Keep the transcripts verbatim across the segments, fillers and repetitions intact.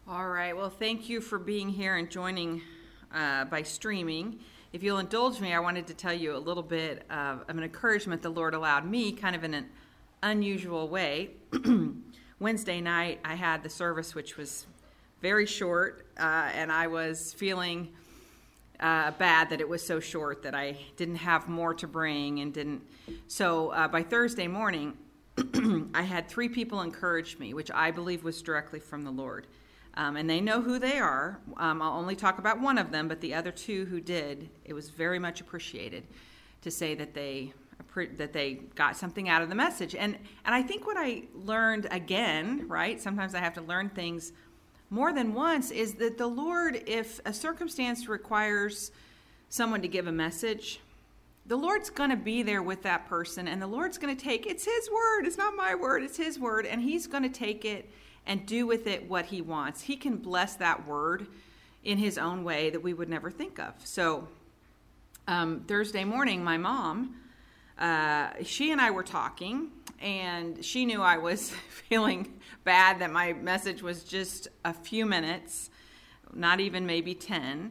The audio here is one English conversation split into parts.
All right. Well, thank you for being here and joining uh, by streaming. If you'll indulge me, I wanted to tell you a little bit of, of an encouragement the Lord allowed me, kind of in an unusual way. Wednesday night, I had the service, which was very short, uh, and I was feeling uh, bad that it was so short, that I didn't have more to bring and didn't. So uh, by Thursday morning, I had three people encourage me, which I believe was directly from the Lord. Um, and they know who they are. Um, I'll only talk about one of them, but the other two who did, it was very much appreciated to say that they that they got something out of the message. And and I think what I learned again, right? Sometimes I have to learn things more than once, is that the Lord, if a circumstance requires someone to give a message, the Lord's going to be there with that person, and the Lord's going to take, it's His word, it's not my word, it's His word, and He's going to take it and do with it what He wants. He can bless that word in His own way that we would never think of. So um, Thursday morning, my mom, uh, she and I were talking, and she knew I was feeling bad, that my message was just a few minutes, not even maybe ten.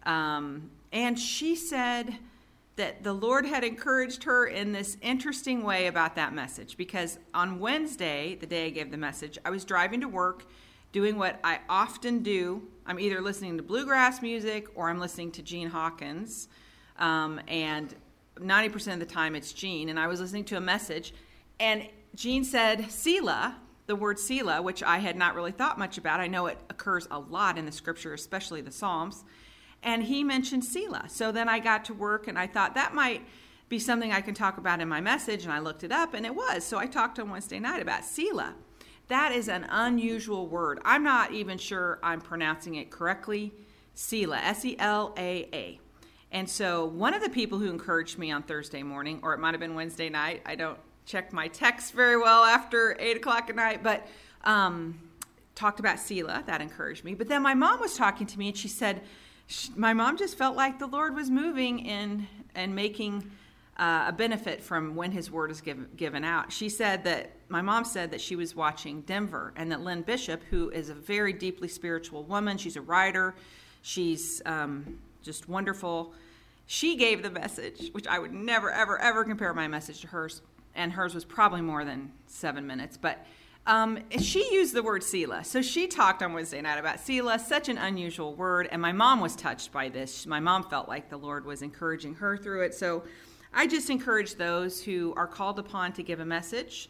Um, and she said that the Lord had encouraged her in this interesting way about that message, because on Wednesday, the day I gave the message, I was driving to work doing what I often do. I'm either listening to bluegrass music or I'm listening to Gene Hawkins, um, and ninety percent of the time it's Gene, and I was listening to a message, and Gene said Selah, the word Selah, which I had not really thought much about. I know it occurs a lot in the scripture, especially the Psalms. And he mentioned Selah. So then I got to work, and I thought that might be something I can talk about in my message, and I looked it up, and it was. So I talked on Wednesday night about Selah. That is an unusual word. I'm not even sure I'm pronouncing it correctly. Selah, S E L A A. And so one of the people who encouraged me on Thursday morning, or it might have been Wednesday night, I don't check my texts very well after eight o'clock at night, but um, talked about Selah. That encouraged me. But then my mom was talking to me, and she said, my mom just felt like the Lord was moving in and making uh, a benefit from when His word is give, given out. She said that, my mom said that she was watching Denver, and that Lynn Bishop, who is a very deeply spiritual woman, she's a writer, she's um, just wonderful. She gave the message, which I would never, ever, ever compare my message to hers, and hers was probably more than seven minutes, but Um, she used the word Selah. So she talked on Wednesday night about Selah, such an unusual word, and my mom was touched by this. My mom felt like the Lord was encouraging her through it. So I just encourage those who are called upon to give a message,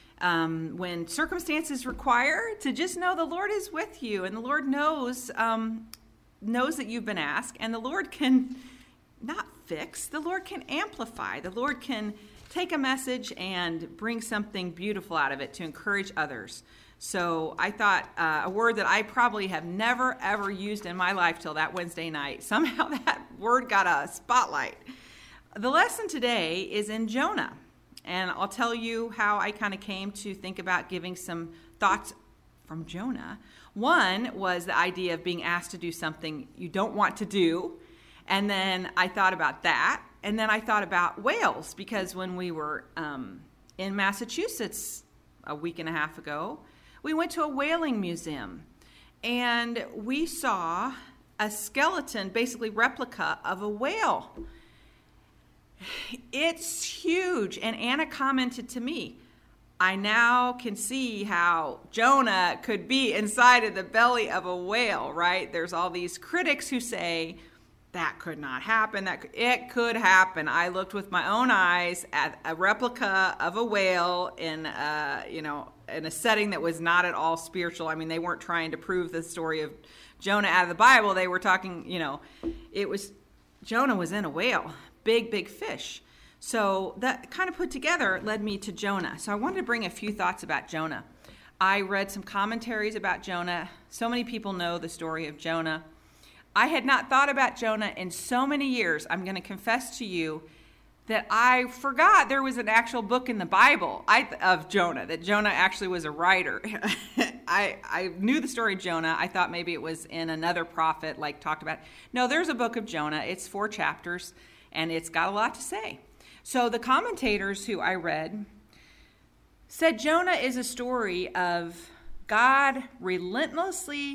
um, when circumstances require, to just know the Lord is with you, and the Lord knows, um, knows that you've been asked, and the Lord can not fix, the Lord can amplify, the Lord can take a message and bring something beautiful out of it to encourage others. So I thought uh, a word that I probably have never, ever used in my life till that Wednesday night. Somehow that word got a spotlight. The lesson today is in Jonah. And I'll tell you how I kind of came to think about giving some thoughts from Jonah. One was the idea of being asked to do something you don't want to do. And then I thought about that. And then I thought about whales, because when we were um, in Massachusetts a week and a half ago, we went to a whaling museum, and we saw a skeleton, basically replica of a whale. It's huge. And Anna commented to me, I now can see how Jonah could be inside of the belly of a whale, right? There's all these critics who say, that could not happen. That could, it could happen. I looked with my own eyes at a replica of a whale in a, you know, in a setting that was not at all spiritual. I mean, they weren't trying to prove the story of Jonah out of the Bible. They were talking, you know, it was, Jonah was in a whale, big, big fish. So that kind of put together led me to Jonah. So I wanted to bring a few thoughts about Jonah. I read some commentaries about Jonah. So many people know the story of Jonah. I had not thought about Jonah in so many years. I'm going to confess to you that I forgot there was an actual book in the Bible I, of Jonah, that Jonah actually was a writer. I, I knew the story of Jonah. I thought maybe it was in another prophet, like talked about. No, there's a book of Jonah. It's four chapters, and it's got a lot to say. So the commentators who I read said Jonah is a story of God relentlessly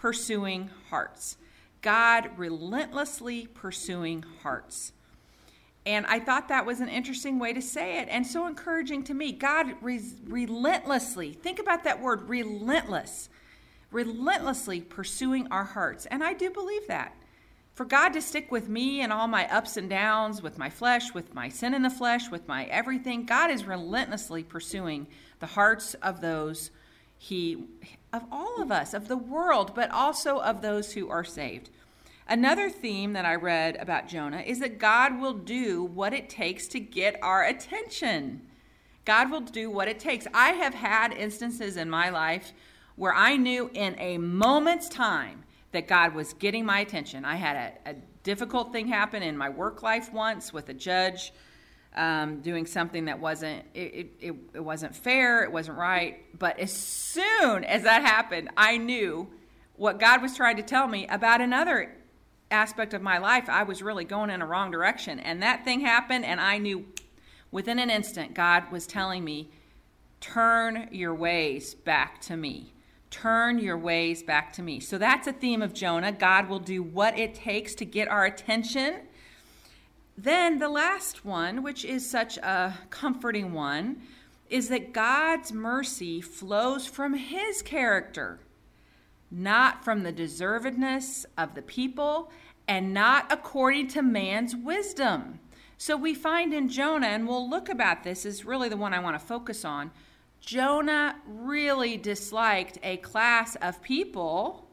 pursuing hearts. God relentlessly pursuing hearts. And I thought that was an interesting way to say it and so encouraging to me. God re- relentlessly, think about that word, relentless, relentlessly pursuing our hearts. And I do believe that. For God to stick with me and all my ups and downs, with my flesh, with my sin in the flesh, with my everything, God is relentlessly pursuing the hearts of those he, of all of us, of the world, but also of those who are saved. Another theme that I read about Jonah is that God will do what it takes to get our attention. God will do what it takes. I have had instances in my life where I knew in a moment's time that God was getting my attention. I had a, a difficult thing happen in my work life once with a judge um, doing something that wasn't, it, it, it wasn't fair, it wasn't right. But as soon as that happened, I knew what God was trying to tell me about another aspect of my life. I was really going in a wrong direction. And that thing happened, and I knew within an instant God was telling me, turn your ways back to me. Turn your ways back to me. So that's a theme of Jonah. God will do what it takes to get our attention. Then the last one, which is such a comforting one, is that God's mercy flows from his character, not from the deservedness of the people, and not according to man's wisdom. So we find in Jonah, and we'll look about this, is really the one I want to focus on. Jonah really disliked a class of people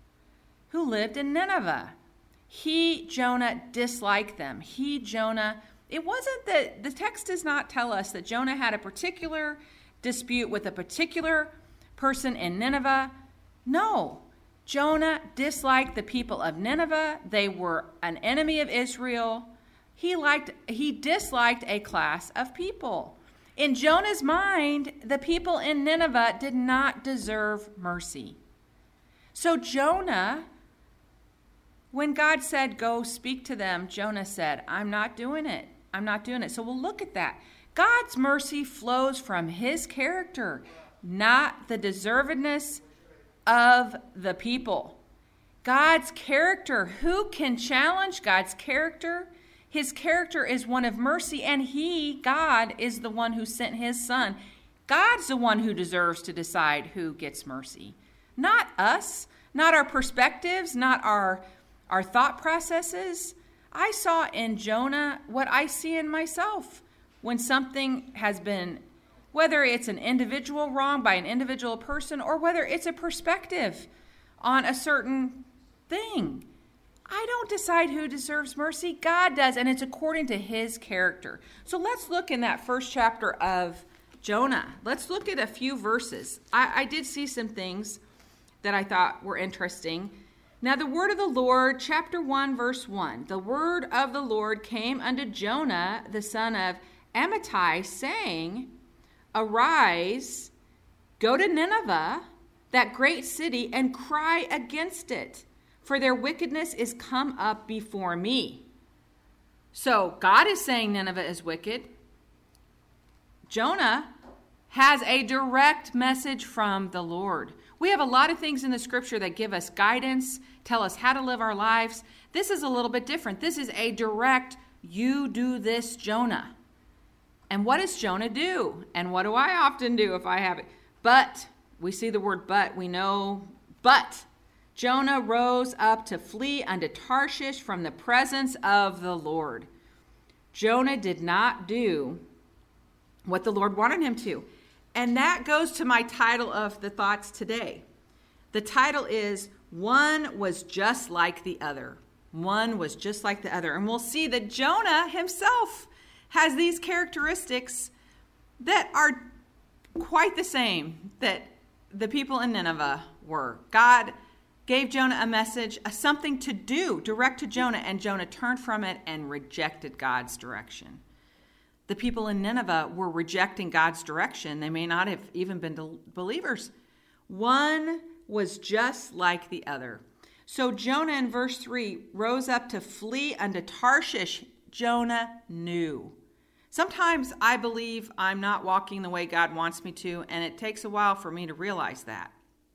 who lived in Nineveh. He, Jonah, disliked them. He, Jonah, it wasn't that, the text does not tell us that Jonah had a particular dispute with a particular person in Nineveh. No, Jonah disliked the people of Nineveh. They were an enemy of Israel. He liked, he disliked a class of people. In Jonah's mind, the people in Nineveh did not deserve mercy. So Jonah, when God said, go speak to them, Jonah said, I'm not doing it. I'm not doing it. So we'll look at that. God's mercy flows from his character, not the deservedness of the people. God's character, who can challenge God's character? His character is one of mercy, and he, God, is the one who sent his son. God's the one who deserves to decide who gets mercy. Not us, not our perspectives, not our, our thought processes. I saw in Jonah what I see in myself. When something has been, whether it's an individual wrong by an individual person or whether it's a perspective on a certain thing. I don't decide who deserves mercy. God does, and it's according to his character. So let's look in that first chapter of Jonah. Let's look at a few verses. I, I did see some things that I thought were interesting. Now the word of the Lord, chapter one, verse one. The word of the Lord came unto Jonah, the son of Amittai, saying, Arise, go to Nineveh, that great city, and cry against it, for their wickedness is come up before me. So God is saying Nineveh is wicked. Jonah has a direct message from the Lord. We have a lot of things in the scripture that give us guidance, tell us how to live our lives. This is a little bit different. This is a direct, you do this, Jonah. And what does Jonah do? And what do I often do if I have it? But, we see the word but, we know, but Jonah rose up to flee unto Tarshish from the presence of the Lord. Jonah did not do what the Lord wanted him to. And that goes to my title of the thoughts today. The title is, One Was Just Like the Other. One was just like the other. And we'll see that Jonah himself has these characteristics that are quite the same that the people in Nineveh were. God gave Jonah a message, a something to do, direct to Jonah, and Jonah turned from it and rejected God's direction. The people in Nineveh were rejecting God's direction. They may not have even been believers. One was just like the other. So Jonah in verse three rose up to flee unto Tarshish. Jonah knew. Sometimes I believe I'm not walking the way God wants me to, and it takes a while for me to realize that.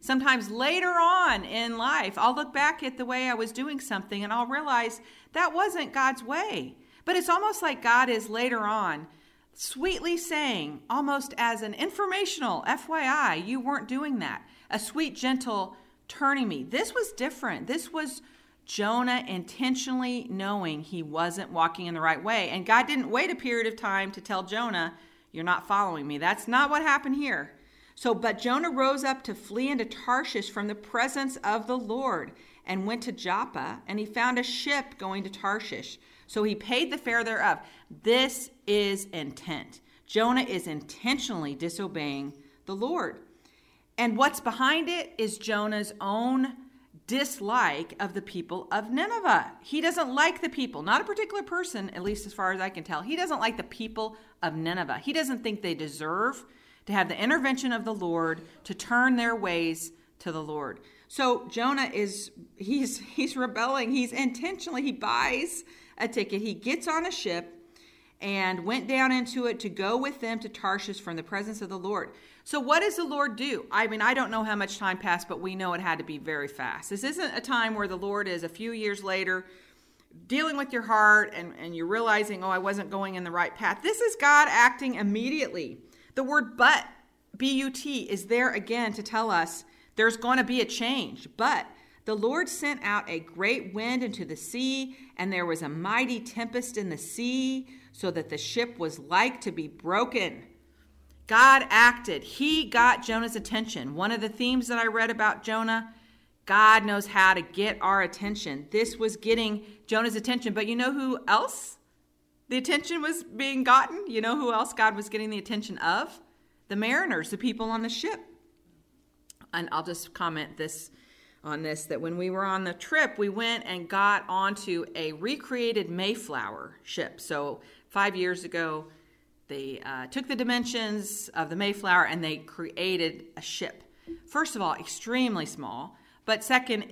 Sometimes later on in life, I'll look back at the way I was doing something and I'll realize that wasn't God's way. But it's almost like God is later on sweetly saying, almost as an informational F Y I, you weren't doing that. A sweet, gentle turning me. This was different. This was Jonah intentionally knowing he wasn't walking in the right way. And God didn't wait a period of time to tell Jonah, you're not following me. That's not what happened here. So, but Jonah rose up to flee into Tarshish from the presence of the Lord and went to Joppa, and he found a ship going to Tarshish. So he paid the fare thereof. This is intent. Jonah is intentionally disobeying the Lord. And what's behind it is Jonah's own dislike of the people of Nineveh. He doesn't like the people, not a particular person, at least as far as I can tell. He doesn't like the people of Nineveh. He doesn't think they deserve to have the intervention of the Lord to turn their ways to the Lord. So Jonah is, he's he's rebelling. He's intentionally, he buys a ticket. He gets on a ship and went down into it to go with them to Tarshish from the presence of the Lord. So what does the Lord do? I mean, I don't know how much time passed, but we know it had to be very fast. This isn't a time where the Lord is a few years later dealing with your heart and, and you're realizing, oh, I wasn't going in the right path. This is God acting immediately. The word but, B U T, is there again to tell us there's going to be a change. But the Lord sent out a great wind into the sea, and there was a mighty tempest in the sea, so that the ship was like to be broken. God acted. He got Jonah's attention. One of the themes that I read about Jonah, God knows how to get our attention. This was getting Jonah's attention. But you know who else the attention was being gotten? You know who else God was getting the attention of? The mariners, the people on the ship. And I'll just comment this on this, that when we were on the trip, we went and got onto a recreated Mayflower ship. So five years ago, they uh, took the dimensions of the Mayflower and they created a ship. First of all, extremely small. But second,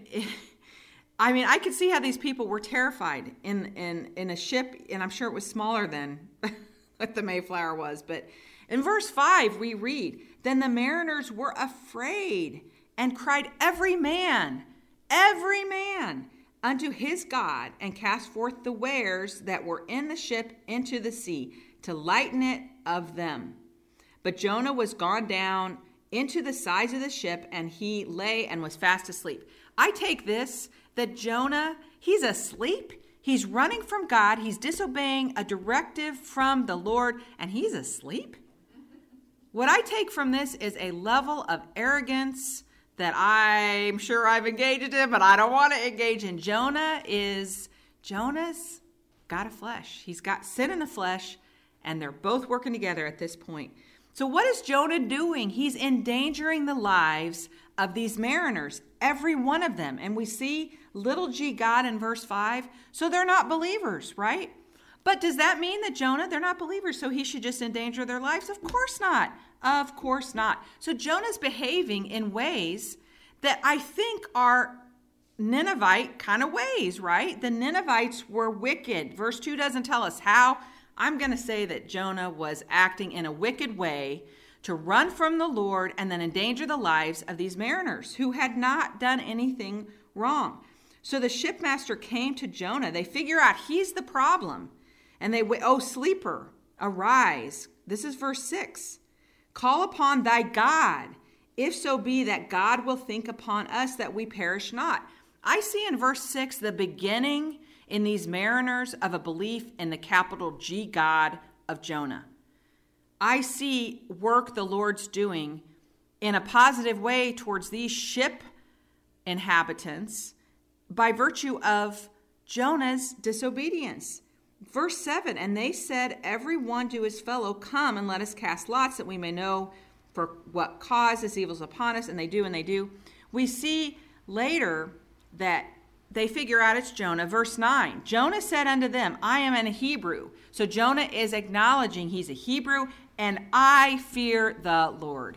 I mean, I could see how these people were terrified in, in, in a ship, and I'm sure it was smaller than what the Mayflower was. But in verse five, we read, then the mariners were afraid and cried, every man, every man, unto his God, and cast forth the wares that were in the ship into the sea, to lighten it of them. But Jonah was gone down into the sides of the ship, and he lay and was fast asleep. I take this, that Jonah, he's asleep, he's running from God, he's disobeying a directive from the Lord, and he's asleep? What I take from this is a level of arrogance that I'm sure I've engaged in, but I don't want to engage in. Jonah is, Jonah's got a flesh. He's got sin in the flesh, and they're both working together at this point. So what is Jonah doing? He's endangering the lives of these mariners, every one of them. And we see little g God in verse five. So they're not believers, right? But does that mean that Jonah, they're not believers, so he should just endanger their lives? Of course not. Of course not. So Jonah's behaving in ways that I think are Ninevite kind of ways, right? The Ninevites were wicked. Verse two doesn't tell us how. I'm going to say that Jonah was acting in a wicked way to run from the Lord and then endanger the lives of these mariners who had not done anything wrong. So the shipmaster came to Jonah. They figure out he's the problem. And they, oh, sleeper, arise. This is verse six. Call upon thy God, if so be that God will think upon us that we perish not. I see in verse six the beginning in these mariners of a belief in the capital G God of Jonah. I see work the Lord's doing in a positive way towards these ship inhabitants by virtue of Jonah's disobedience. Verse seven, and they said, every one to his fellow, come and let us cast lots that we may know for what cause this evil is upon us. And they do, and they do. We see later that they figure out it's Jonah. Verse nine, Jonah said unto them, I am a Hebrew. So Jonah is acknowledging he's a Hebrew, and I fear the Lord.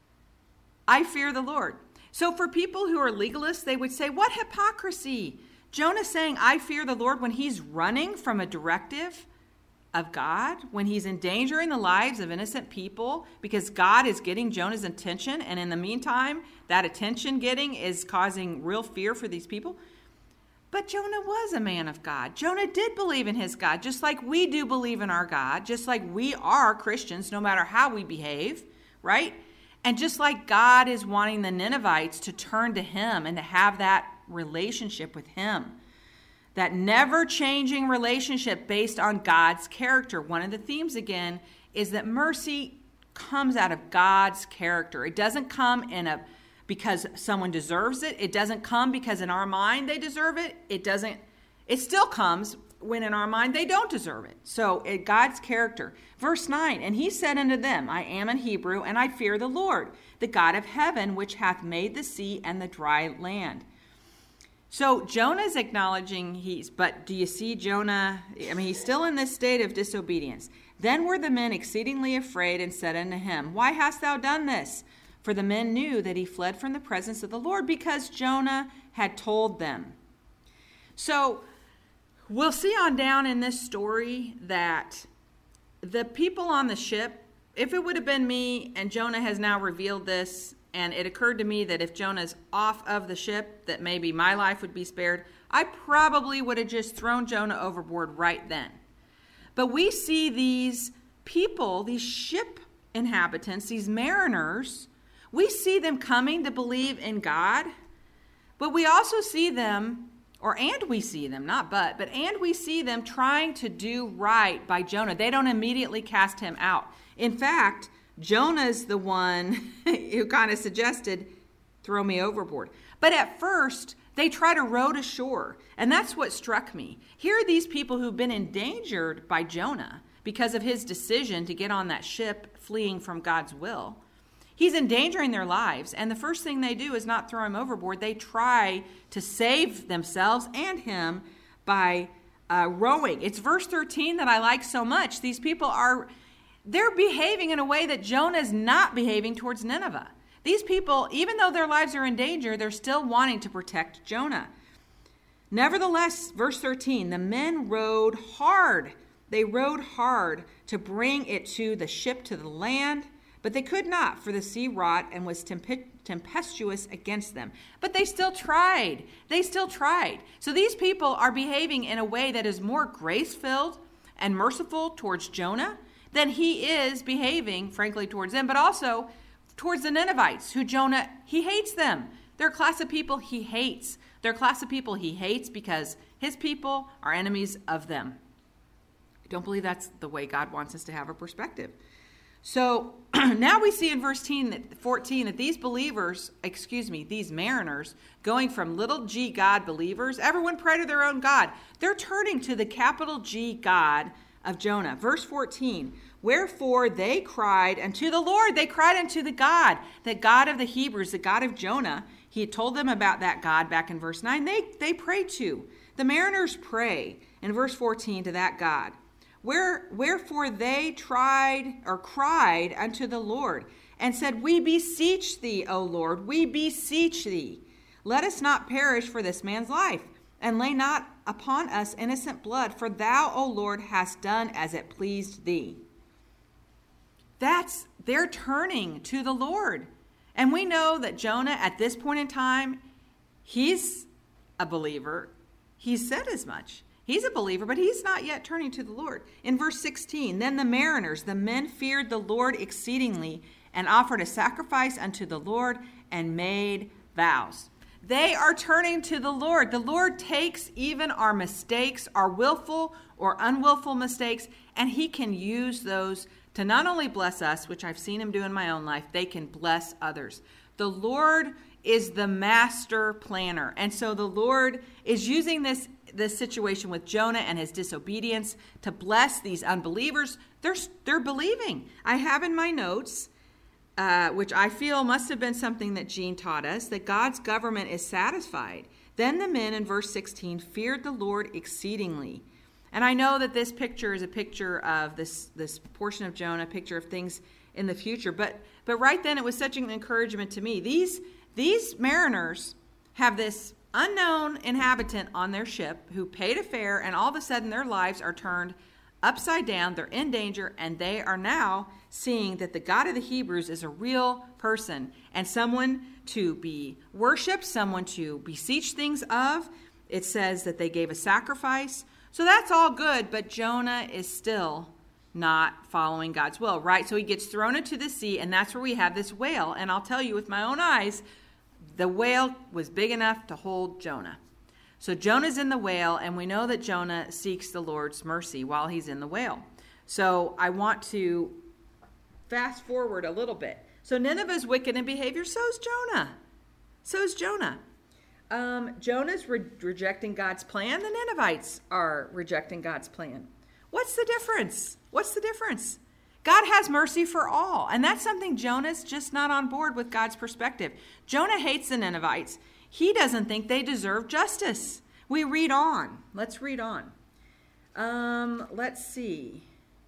I fear the Lord. So for people who are legalists, they would say, what hypocrisy? Jonah saying, I fear the Lord when he's running from a directive. of God, when he's endangering the lives of innocent people because God is getting Jonah's attention, and in the meantime, that attention getting is causing real fear for these people. But Jonah was a man of God. Jonah did believe in his God, just like we do believe in our God, just like we are Christians, no matter how we behave, right? And just like God is wanting the Ninevites to turn to him and to have that relationship with him. That never-changing relationship based on God's character. One of the themes, again, is that mercy comes out of God's character. It doesn't come in a because someone deserves it. It doesn't come because in our mind they deserve it. It doesn't. It still comes when in our mind they don't deserve it. So it, God's character. Verse nine, and he said unto them, I am an Hebrew, and I fear the Lord, the God of heaven, which hath made the sea and the dry land. So Jonah's acknowledging he's, but do you see Jonah? I mean, he's still in this state of disobedience. Then were the men exceedingly afraid and said unto him, why hast thou done this? For the men knew that he fled from the presence of the Lord because Jonah had told them. So we'll see on down in this story that the people on the ship, if it would have been me and Jonah has now revealed this, and it occurred to me that if Jonah's off of the ship, that maybe my life would be spared, I probably would have just thrown Jonah overboard right then. But we see these people, these ship inhabitants, these mariners, we see them coming to believe in God, but we also see them, or and we see them, not but, but and we see them trying to do right by Jonah. They don't immediately cast him out. In fact, Jonah's the one who kind of suggested, throw me overboard. But at first, they try to row to shore. And that's what struck me. Here are these people who've been endangered by Jonah because of his decision to get on that ship fleeing from God's will. He's endangering their lives. And the first thing they do is not throw him overboard. They try to save themselves and him by uh, rowing. It's verse thirteen that I like so much. These people are... They're behaving in a way that Jonah's not behaving towards Nineveh. These people, even though their lives are in danger, they're still wanting to protect Jonah. Nevertheless, verse thirteen, the men rowed hard. They rowed hard to bring it to the ship to the land, but they could not, for the sea wrought and was temp- tempestuous against them. But they still tried. They still tried. So these people are behaving in a way that is more grace-filled and merciful towards Jonah than he is behaving, frankly, towards them, but also towards the Ninevites, who Jonah, he hates them. They're a class of people he hates. They're a class of people he hates because his people are enemies of them. I don't believe that's the way God wants us to have a perspective. So now we see in verse fourteen that these believers, excuse me, these mariners, going from little g God believers, everyone pray to their own God. They're turning to the capital G God of Jonah. Verse fourteen, wherefore they cried unto the Lord. They cried unto the God, the God of the Hebrews, the God of Jonah. He had told them about that God back in verse nine. They, they pray to. The mariners pray in verse fourteen to that God. Where, wherefore they tried or cried unto the Lord and said, we beseech thee, O Lord, we beseech thee. Let us not perish for this man's life, and lay not upon us innocent blood, for thou, O Lord, hast done as it pleased thee. That's, they're turning to the Lord. And we know that Jonah, at this point in time, he's a believer. He's said as much. He's a believer, but he's not yet turning to the Lord. In verse sixteen, then the mariners, the men feared the Lord exceedingly, and offered a sacrifice unto the Lord, and made vows. They are turning to the Lord. The Lord takes even our mistakes, our willful or unwillful mistakes, and he can use those to not only bless us, which I've seen him do in my own life, they can bless others. The Lord is the master planner. And so the Lord is using this, this situation with Jonah and his disobedience to bless these unbelievers. They're, they're believing. I have in my notes, uh, which I feel must have been something that Jean taught us, that God's government is satisfied. Then the men in verse sixteen feared the Lord exceedingly. And I know that this picture is a picture of this, this portion of Jonah, a picture of things in the future. But but right then it was such an encouragement to me. These, these mariners have this unknown inhabitant on their ship who paid a fare, and all of a sudden their lives are turned upside down. They're in danger, and they are now seeing that the God of the Hebrews is a real person and someone to be worshipped, someone to beseech things of. It says that they gave a sacrifice. So that's all good, but Jonah is still not following God's will, right? So he gets thrown into the sea, and that's where we have this whale. And I'll tell you with my own eyes, the whale was big enough to hold Jonah. So Jonah's in the whale, and we know that Jonah seeks the Lord's mercy while he's in the whale. So I want to fast forward a little bit. So Nineveh's wicked in behavior, so's Jonah. So's Jonah. Um, Jonah's re- rejecting God's plan. The Ninevites are rejecting God's plan. What's the difference? What's the difference? God has mercy for all. And that's something Jonah's just not on board with God's perspective. Jonah hates the Ninevites. He doesn't think they deserve justice. We read on. Let's read on. Um, let's see.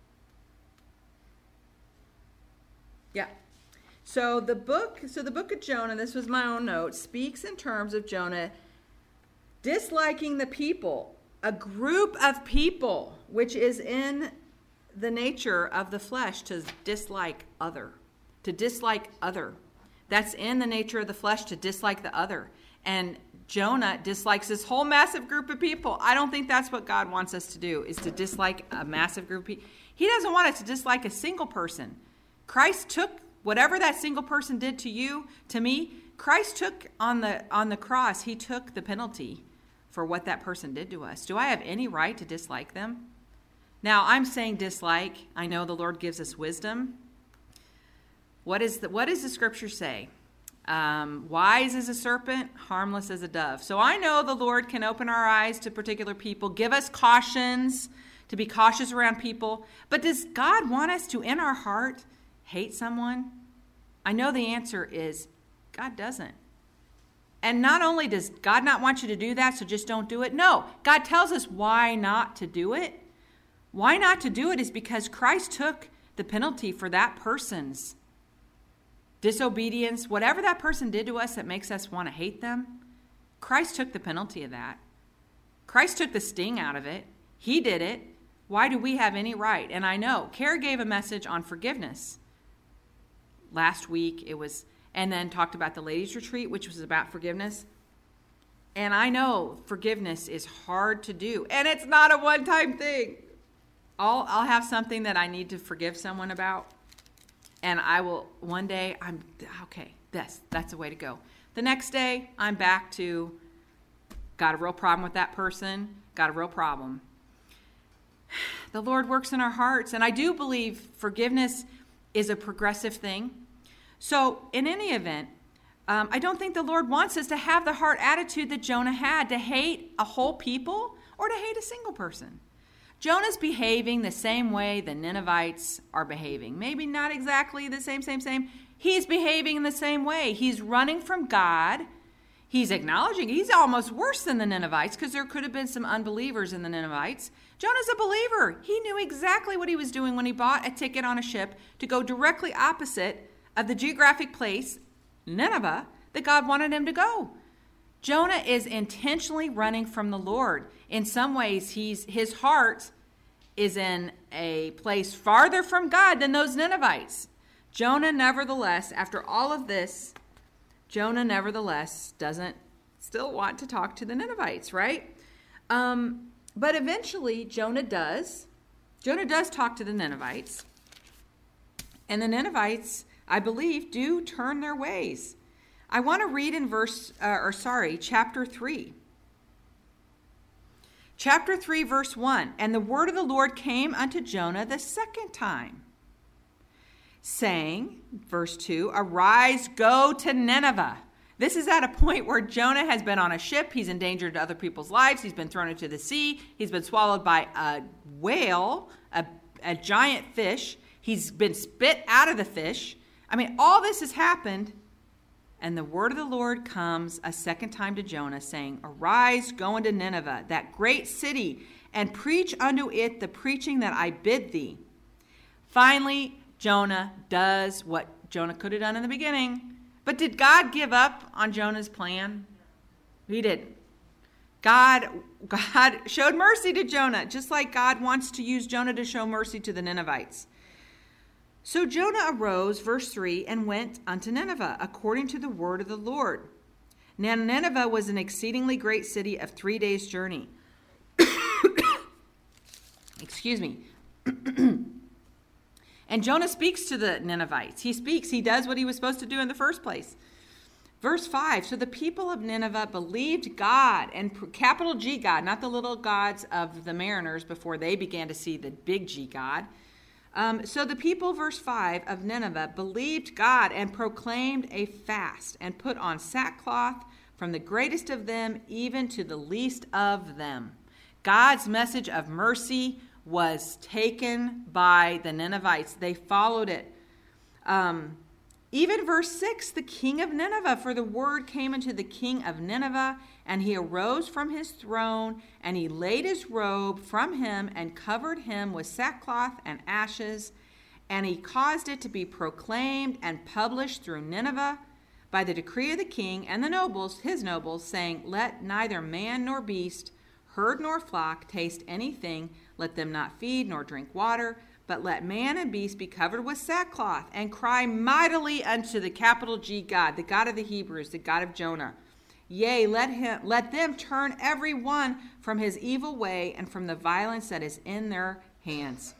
Yeah. So the book, so the book of Jonah, this was my own note, speaks in terms of Jonah disliking the people, a group of people, which is in the nature of the flesh to dislike other, to dislike other. That's in the nature of the flesh to dislike the other. And Jonah dislikes this whole massive group of people. I don't think that's what God wants us to do, is to dislike a massive group of people. He doesn't want us to dislike a single person. Christ took whatever that single person did to you, to me, Christ took on the on the cross, he took the penalty for what that person did to us. Do I have any right to dislike them? Now, I'm saying dislike. I know the Lord gives us wisdom. What is the, what does the scripture say? Um, wise as a serpent, harmless as a dove. So I know the Lord can open our eyes to particular people, give us cautions to be cautious around people. But does God want us to, in our heart, hate someone? I know the answer is God doesn't. And not only does God not want you to do that, so just don't do it. No, God tells us why not to do it. Why not to do it is because Christ took the penalty for that person's disobedience, whatever that person did to us that makes us want to hate them. Christ took the penalty of that. Christ took the sting out of it. He did it. Why do we have any right? And I know Kara gave a message on forgiveness last week. It was, and then talked about the ladies' retreat, which was about forgiveness. And I know forgiveness is hard to do, and it's not a one-time thing. I'll, I'll have something that I need to forgive someone about, and I will, one day, I'm, okay, that's, that's the way to go. The next day, I'm back to, got a real problem with that person, got a real problem. The Lord works in our hearts, and I do believe forgiveness is a progressive thing. So in any event, um, I don't think the Lord wants us to have the heart attitude that Jonah had, to hate a whole people or to hate a single person. Jonah's behaving the same way the Ninevites are behaving. Maybe not exactly the same, same, same. He's behaving in the same way. He's running from God. He's acknowledging he's almost worse than the Ninevites, because there could have been some unbelievers in the Ninevites. Jonah's a believer. He knew exactly what he was doing when he bought a ticket on a ship to go directly opposite of the geographic place, Nineveh, that God wanted him to go. Jonah is intentionally running from the Lord. In some ways, he's his heart is in a place farther from God than those Ninevites. Jonah, nevertheless, after all of this, Jonah, nevertheless, doesn't still want to talk to the Ninevites, right? Um, but eventually, Jonah does. Jonah does talk to the Ninevites. And the Ninevites, I believe, do turn their ways. I want to read in verse, uh, or sorry, chapter three. Chapter three, verse one. And the word of the Lord came unto Jonah the second time, saying, verse two, arise, go to Nineveh. This is at a point where Jonah has been on a ship. He's endangered other people's lives. He's been thrown into the sea. He's been swallowed by a whale, a, a giant fish. He's been spit out of the fish. I mean, all this has happened. And the word of the Lord comes a second time to Jonah, saying, arise, go into Nineveh, that great city, and preach unto it the preaching that I bid thee. Finally, Jonah does what Jonah could have done in the beginning. But did God give up on Jonah's plan? He didn't. God, God showed mercy to Jonah, just like God wants to use Jonah to show mercy to the Ninevites. So Jonah arose, verse three, and went unto Nineveh, according to the word of the Lord. Now Nineveh was an exceedingly great city of three days' journey. Excuse me. And Jonah speaks to the Ninevites. He speaks. He does what he was supposed to do in the first place. Verse five, so the people of Nineveh believed God, and capital G God, not the little gods of the mariners before they began to see the big G God. Um, so the people, verse five, of Nineveh believed God and proclaimed a fast and put on sackcloth from the greatest of them even to the least of them. God's message of mercy was taken by the Ninevites. They followed it. Um, even verse six, the king of Nineveh, for the word came unto the king of Nineveh, and he arose from his throne, and he laid his robe from him and covered him with sackcloth and ashes, and he caused it to be proclaimed and published through Nineveh by the decree of the king and the nobles, his nobles, saying, let neither man nor beast, herd nor flock taste anything, let them not feed nor drink water, but let man and beast be covered with sackcloth, and cry mightily unto the capital G God, the God of the Hebrews, the God of Jonah. Yea, let him, let them turn every one from his evil way and from the violence that is in their hands.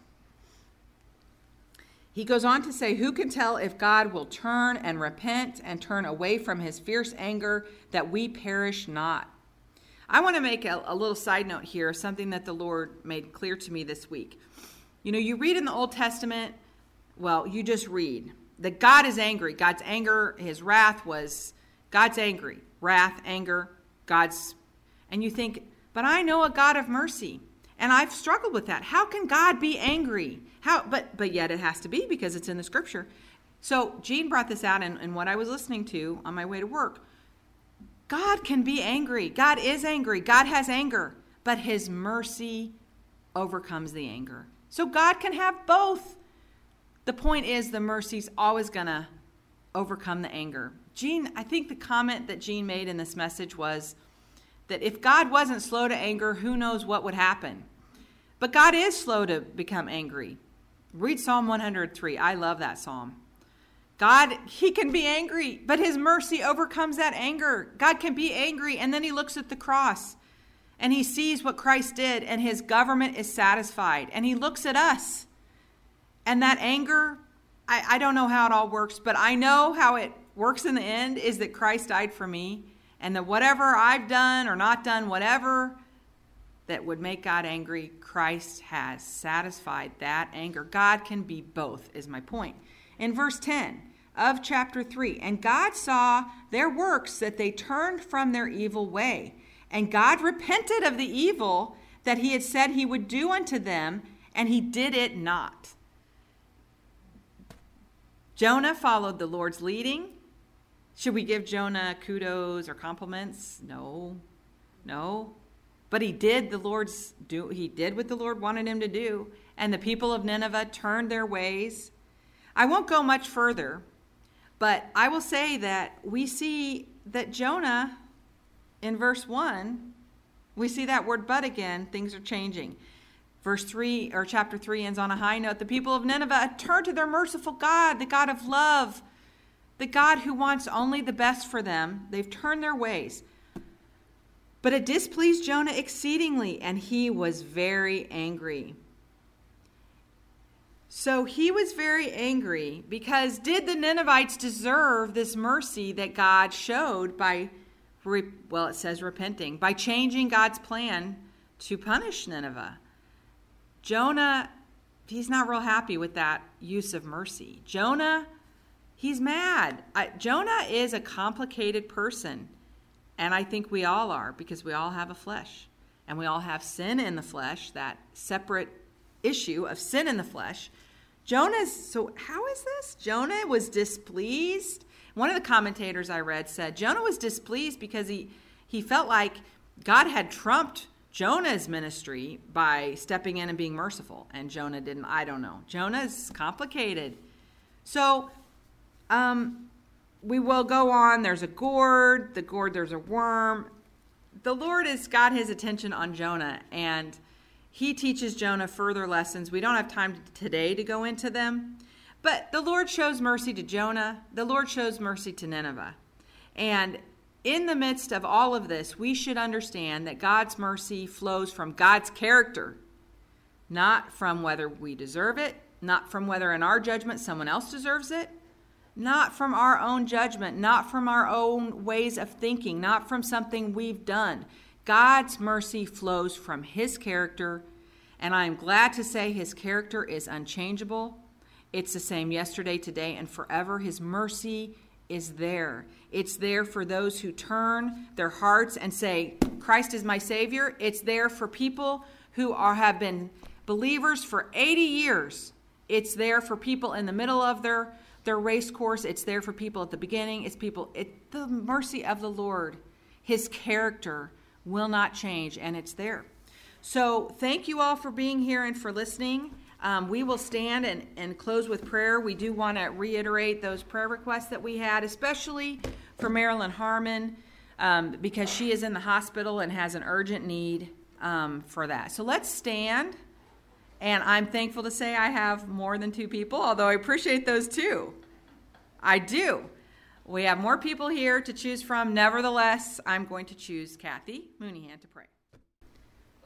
He goes on to say, who can tell if God will turn and repent and turn away from his fierce anger, that we perish not? I want to make a, a little side note here, something that the Lord made clear to me this week. You know, you read in the Old Testament, well, you just read that God is angry. God's anger, his wrath was, God's angry. Wrath, anger, God's, and you think, but I know a God of mercy. And I've struggled with that. How can God be angry? How? But but yet it has to be because it's in the scripture. So Jean brought this out in, in what I was listening to on my way to work. God can be angry. God is angry. God has anger. But his mercy overcomes the anger. So God can have both. The point is the mercy's always going to overcome the anger. Jean, I think the comment that Jean made in this message was that if God wasn't slow to anger, who knows what would happen? But God is slow to become angry. Read Psalm one hundred three. I love that psalm. God, he can be angry, but his mercy overcomes that anger. God can be angry, and then he looks at the cross, and he sees what Christ did, and his government is satisfied. And he looks at us, and that anger, I, I don't know how it all works, but I know how it works in the end is that Christ died for me, and that whatever I've done or not done, whatever that would make God angry, Christ has satisfied that anger. God can be both, is my point. In verse ten of chapter three, and God saw their works, that they turned from their evil way, and God repented of the evil that he had said he would do unto them, and he did it not. Jonah followed the Lord's leading. Should we give Jonah kudos or compliments? No, no. But he did the Lord's do. He did what the Lord wanted him to do, and the people of Nineveh turned their ways. I won't go much further, but I will say that we see that Jonah, in verse one, we see that word but again. Things are changing. Verse three, or chapter three, ends on a high note. The people of Nineveh turned to their merciful God, the God of love, the God who wants only the best for them. They've turned their ways. But it displeased Jonah exceedingly, and he was very angry. So he was very angry because did the Ninevites deserve this mercy that God showed by, well, it says repenting, by changing God's plan to punish Nineveh? Jonah, he's not real happy with that use of mercy. Jonah, he's mad. I, Jonah is a complicated person, and I think we all are because we all have a flesh, and we all have sin in the flesh, that separate issue of sin in the flesh. Jonah's, so how is this? Jonah was displeased. One of the commentators I read said Jonah was displeased because he, he felt like God had trumped Jonah's ministry by stepping in and being merciful. And Jonah didn't. I don't know. Jonah's complicated. So um, we will go on. There's a gourd. The gourd, there's a worm. the Lord has got his attention on Jonah, and he teaches Jonah further lessons. We don't have time today to go into them, but the Lord shows mercy to Jonah. The Lord shows mercy to Nineveh. And in the midst of all of this, we should understand that God's mercy flows from God's character, not from whether we deserve it, not from whether in our judgment someone else deserves it, not from our own judgment, not from our own ways of thinking, not from something we've done. God's mercy flows from his character, and I am glad to say his character is unchangeable. It's the same yesterday, today, and forever. His mercy is there. It's there for those who turn their hearts and say, Christ is my Savior. It's there for people who are have been believers for eighty years. It's there for people in the middle of their, their race course. It's there for people at the beginning. It's people, it, the mercy of the Lord, his character will not change, and it's there. So thank you all for being here and for listening. Um, we will stand and, and close with prayer. We do want to reiterate those prayer requests that we had, especially for Marilyn Harmon, um, because she is in the hospital and has an urgent need um, for that. So let's stand. And I'm thankful to say I have more than two people, although I appreciate those two. I do. We have more people here to choose from. Nevertheless, I'm going to choose Kathy Mooneyhan to pray.